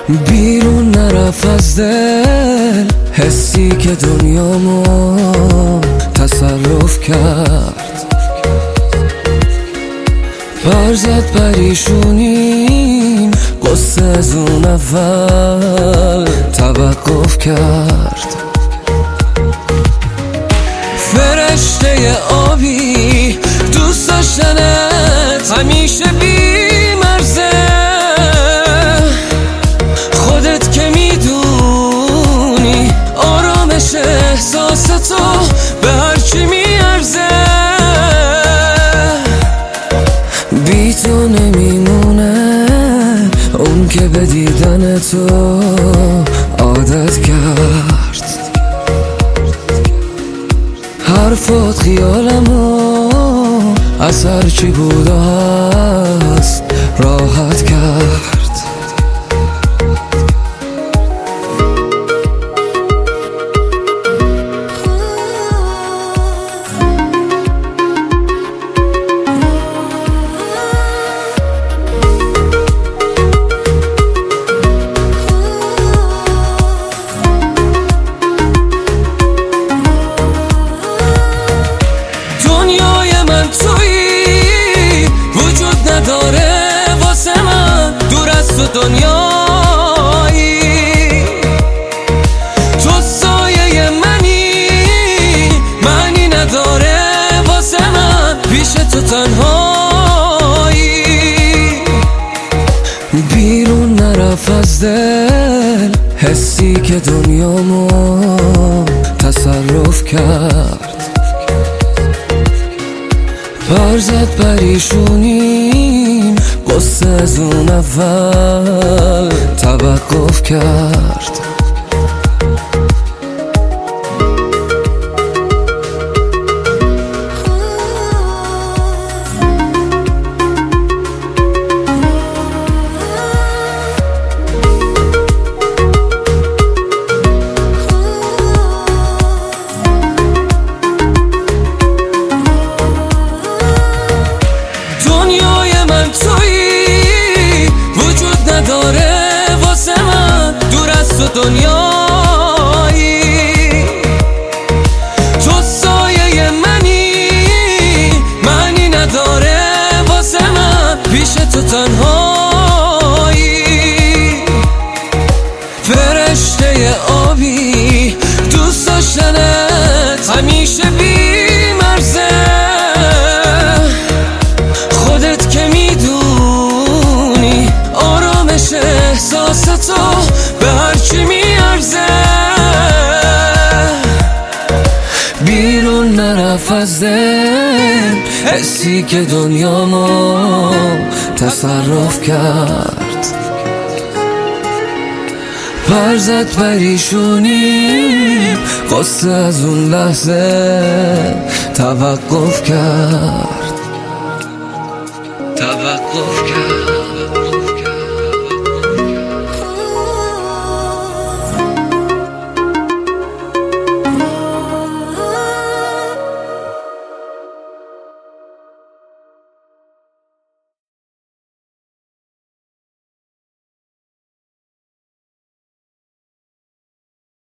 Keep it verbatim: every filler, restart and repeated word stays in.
بیرون نرفت از دل حسی که دنیامو تصرف کرد. برزد پریشونیم قصه از اون اول توقف کرد. فرشته آبی دوست داشتنت همیشه بی مرزه، خودت که میدونی آرامش احساس تو به هرچی میارزه. بی تو نمیمونه اون که به دیدن تو عادت کرد. حرفات خیالمو از هرچی بود و هست راحت کرد. دنیایی تو سایه منی، معنی نداره واسه من پیش تو تنهایی. بیرون نرفت از دل حسی که دنیامو تصرف کرد. برزد پریشونیم قصه از اون اول توقف کرد. دنیایی تو سایه منی، معنی نداره واسه من پیش تو تنهایی. فرشته آبی دوست داشتنت همیشه بی مرزه، خودت که میدونی آرامش احساس تو به هرچی میارزه. بیرون نرفت از دل حسی که دنیامو تصرف کرد. برزد پریشونیم قصه از اون لحظه توقف کرد توقف